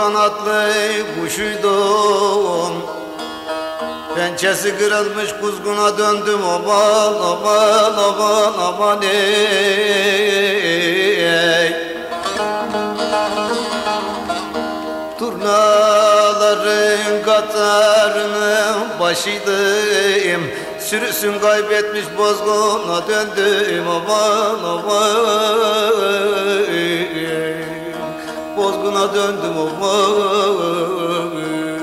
kanatlı kuşuydum. Pençesi kırılmış kuzguna döndüm, aman aman aman aman ey. Turnaların katarının başıydım, sürüsün kaybetmiş bozguna döndüm, aman aman bozguna döndüm, aman.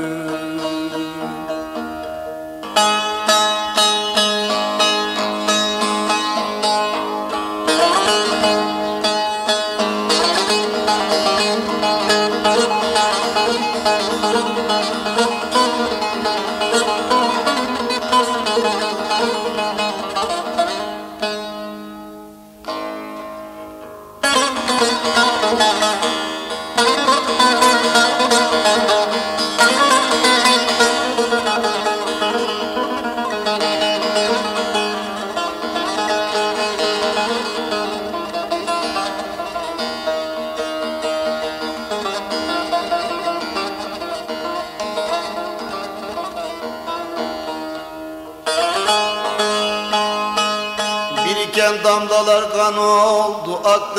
Biriken damlalar kan oldu aktı,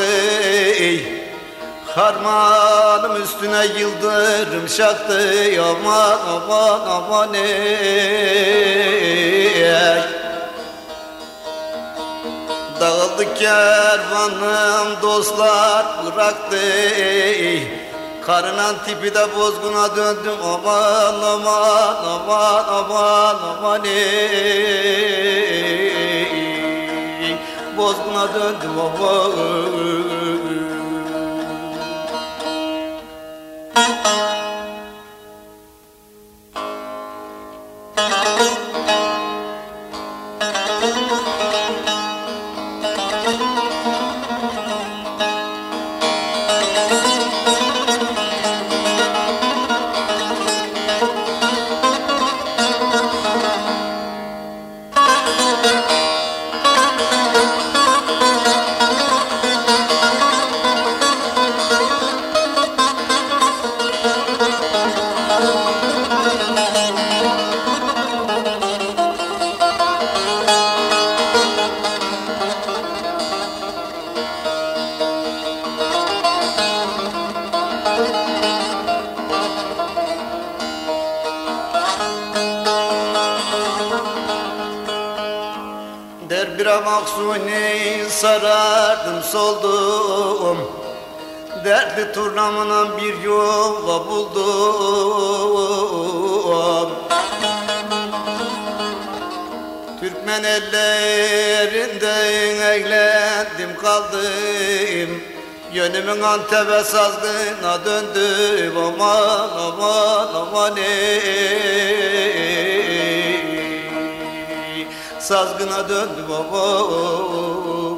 harmanım üstüne yıldırım şaktı, aman aman aman ey. Dağıldı kervanım dostlar bıraktı, karınan tipi de bozguna döndüm, aman aman aman aman aman ey. Bozguna döndüm, aman. Derbira maksuni sarardım soldum, dertli turnamına bir yuva buldum. Türkmen ellerinden eğlendim kaldım, yönümün Antep'e sazgına döndüm, aman aman aman ey. Sazgına döndüm, aman.